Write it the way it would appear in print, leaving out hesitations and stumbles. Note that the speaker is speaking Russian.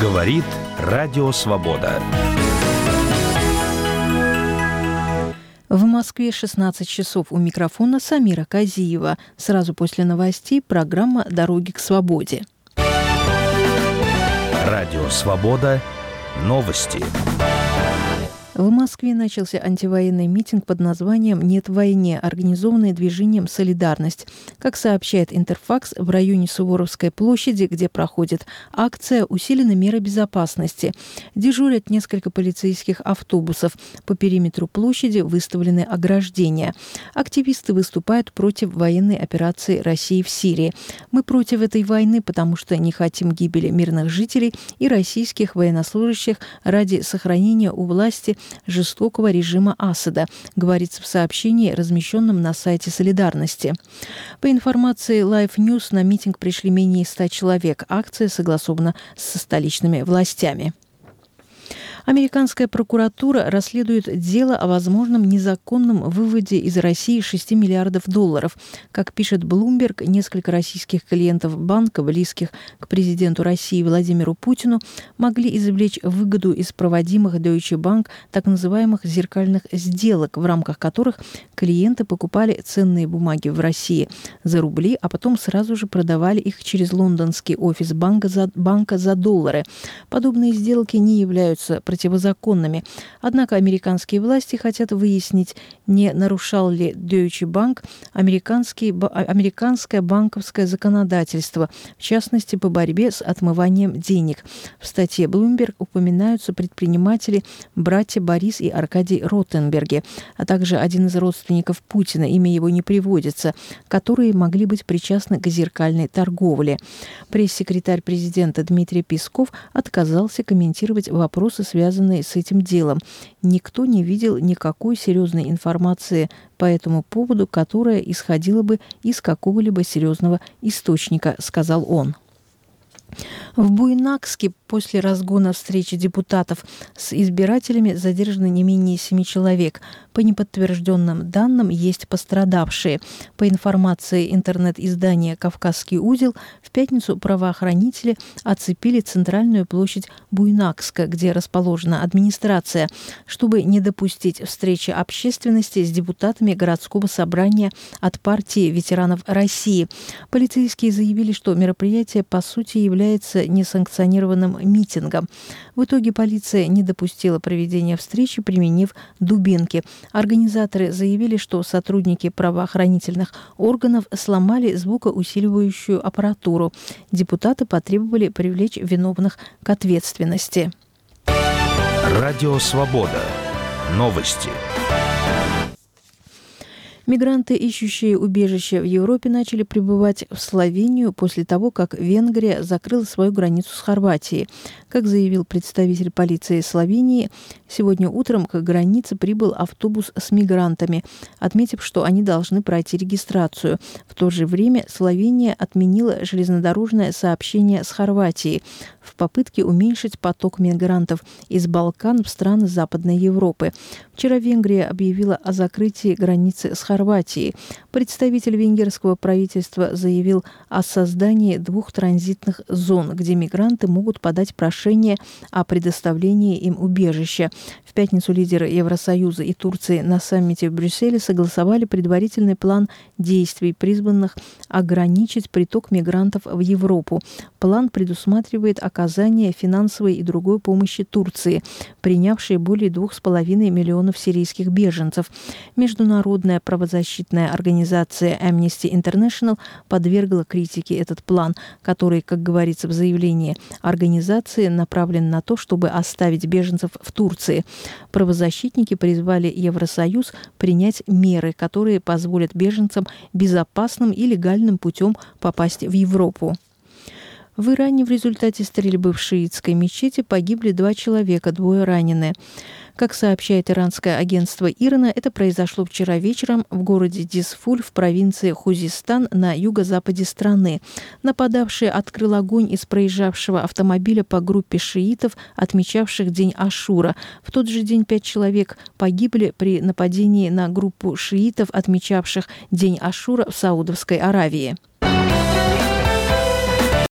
Говорит Радио Свобода. В Москве 16 часов. У микрофона Самира Казиева. Сразу после новостей программа «Дороги к свободе». Радио Свобода. Новости. В Москве начался антивоенный митинг под названием «Нет войне», организованный движением «Солидарность». Как сообщает Интерфакс, в районе Суворовской площади, где проходит акция, усилены меры безопасности. Дежурят несколько полицейских автобусов. По периметру площади выставлены ограждения. Активисты выступают против военной операции России в Сирии. «Мы против этой войны, потому что не хотим гибели мирных жителей и российских военнослужащих ради сохранения у власти жестокого режима Асада», говорится в сообщении, размещенном на сайте «Солидарности». По информации Life News, на митинг пришли менее 100 человек. Акция согласована со столичными властями. Американская прокуратура расследует дело о возможном незаконном выводе из России $6 миллиардов. Как пишет Bloomberg, несколько российских клиентов банка, близких к президенту России Владимиру Путину, могли извлечь выгоду из проводимых Deutsche Bank так называемых зеркальных сделок, в рамках которых клиенты покупали ценные бумаги в России за рубли, а потом сразу же продавали их через лондонский офис банка за доллары. Подобные сделки не являются противозаконными. Однако американские власти хотят выяснить, не нарушал ли Deutsche Bank американское банковское законодательство, в частности, по борьбе с отмыванием денег. В статье Bloomberg упоминаются предприниматели братья Борис и Аркадий Ротенберги, а также один из родственников Путина, имя его не приводится, которые могли быть причастны к зеркальной торговле. Пресс-секретарь президента Дмитрий Песков отказался комментировать вопросы, связанные с этим делом. Никто не видел никакой серьезной информации по этому поводу, которая исходила бы из какого-либо серьезного источника, сказал он. В Буйнакске после разгона встречи депутатов с избирателями задержано не менее 7 человек. По неподтвержденным данным, есть пострадавшие. По информации интернет-издания «Кавказский узел», в пятницу правоохранители оцепили центральную площадь Буйнакска, где расположена администрация, чтобы не допустить встречи общественности с депутатами городского собрания от партии ветеранов России. Полицейские заявили, что мероприятие по сути является несанкционированным митингом. В итоге полиция не допустила проведения встречи, применив дубинки. Организаторы заявили, что сотрудники правоохранительных органов сломали звукоусиливающую аппаратуру. Депутаты потребовали привлечь виновных к ответственности. Радио Свобода. Новости. Мигранты, ищущие убежище в Европе, начали прибывать в Словению после того, как Венгрия закрыла свою границу с Хорватией. Как заявил представитель полиции Словении, сегодня утром к границе прибыл автобус с мигрантами, отметив, что они должны пройти регистрацию. В то же время Словения отменила железнодорожное сообщение с Хорватией в попытке уменьшить поток мигрантов из Балкан в страны Западной Европы. Вчера Венгрия объявила о закрытии границы с Хорватией. Представитель венгерского правительства заявил о создании 2 транзитных зон, где мигранты могут подать прошение о предоставлении им убежища. В пятницу лидеры Евросоюза и Турции на саммите в Брюсселе согласовали предварительный план действий, призванных ограничить приток мигрантов в Европу. План предусматривает оказание финансовой и другой помощи Турции, принявшей более 2,5 миллионов сирийских беженцев. Международная правозащитная организация Amnesty International подвергла критике этот план, который, как говорится в заявлении организации, направлен на то, чтобы оставить беженцев в Турции. Правозащитники призвали Евросоюз принять меры, которые позволят беженцам безопасным и легальным путем попасть в Европу. В Иране в результате стрельбы в шиитской мечети погибли 2 человека, 2 ранены. Как сообщает иранское агентство ИРНА, это произошло вчера вечером в городе Дизфуль в провинции Хузистан на юго-западе страны. Нападавший открыл огонь из проезжавшего автомобиля по группе шиитов, отмечавших день Ашура. В тот же день 5 человек погибли при нападении на группу шиитов, отмечавших день Ашура в Саудовской Аравии.